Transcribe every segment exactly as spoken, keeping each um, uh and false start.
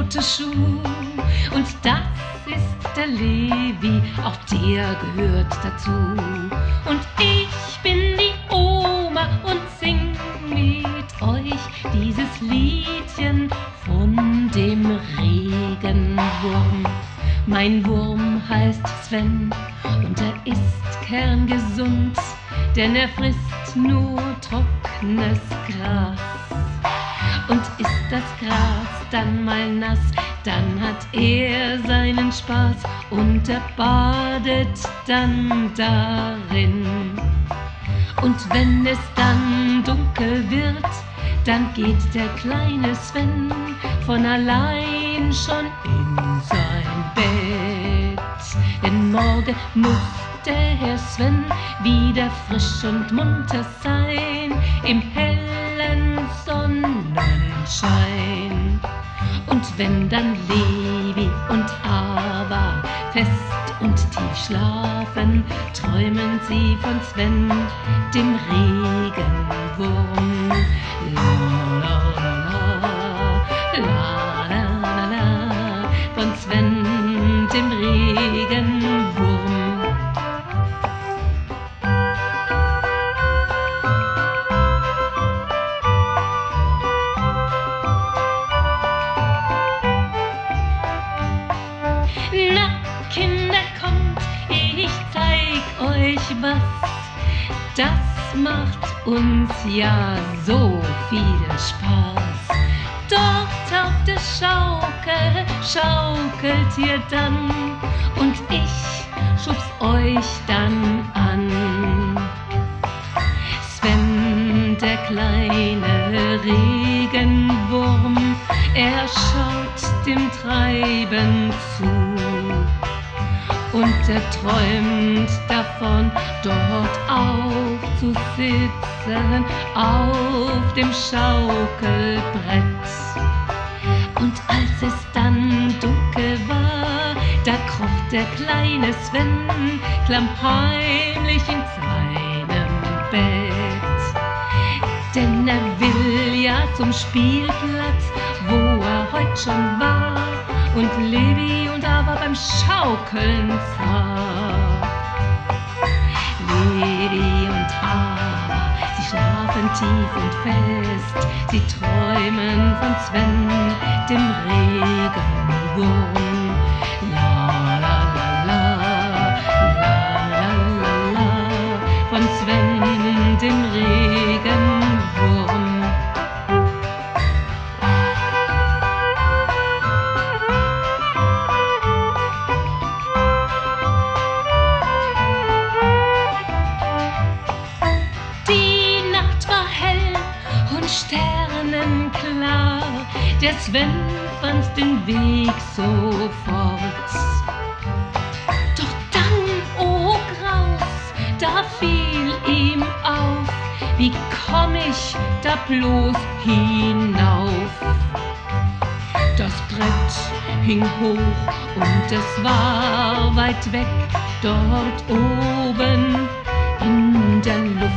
rote Schuh. Und das ist der Levi, auch der gehört dazu. Und ich bin die Oma und sing mit euch dieses Liedchen von dem Regenwurm. Mein Wurm heißt Sven und er ist kerngesund, denn er frisst nur trockenes Gras. Und ist das Gras dann mal nass, dann hat er seinen Spaß und er badet dann darin. Und wenn es dann dunkel wird, dann geht der kleine Sven von allein schon in sein Bett. Denn morgen muss der Herr Sven wieder frisch und munter sein, im hellen Sonnenschein. Und wenn dann Levi und Ava fest und tief schlafen, träumen sie von Sven, dem Regenwurm. La, la, la, la, la, la, la, von Sven, dem Regenwurm. Na, Kinder, kommt, ich zeig euch was. Das macht uns ja so viel Spaß. Dort auf der Schaukel schaukelt ihr dann und ich schubs euch dann an. Sven, der kleine Regenwurm, er schaut dem Treiben zu. Und er träumt davon, dort aufzusitzen, auf dem Schaukelbrett. Und als es dann dunkel war, da kroch der kleine Sven klammheimlich in seinem Bett. Denn er will ja zum Spielplatz, wo er heut schon war, und Levi und Ava beim Schaukeln sah. Levi und Ava, sie schlafen tief und fest, sie träumen von Sven, dem Regenwurm. La la la la, la la la la, von Sven, dem Regenwurm. Sternenklar, der Sven fand den Weg sofort. Doch dann, oh Graus, da fiel ihm auf, wie komm ich da bloß hinauf? Das Brett hing hoch und es war weit weg, dort oben in der Luft.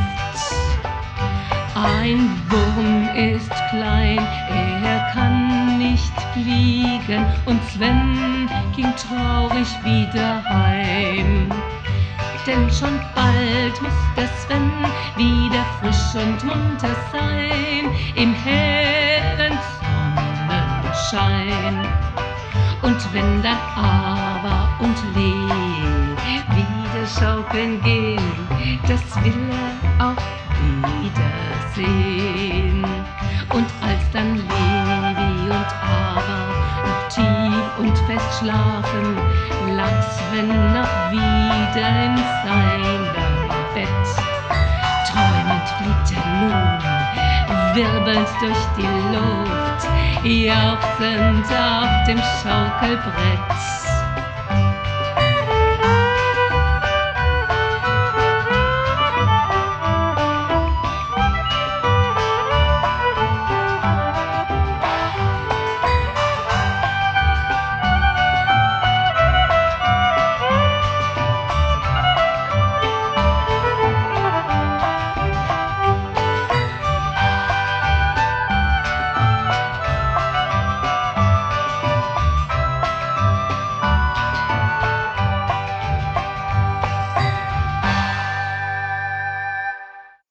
Ein Wurm ist klein, er kann nicht fliegen, und Sven ging traurig wieder heim. Denn schon bald muss der Sven wieder frisch und munter sein, im hellen Sonnenschein. Und wenn dann Ava und Lee wieder schaukeln gehen, das will er auch wiedersehen. Und als dann Levi und Ava noch tief und fest schlafen, lag Sven noch wieder in seinem Bett. Träumend fliegt er nun, wirbelnd durch die Luft, jauchzend auf dem Schaukelbrett.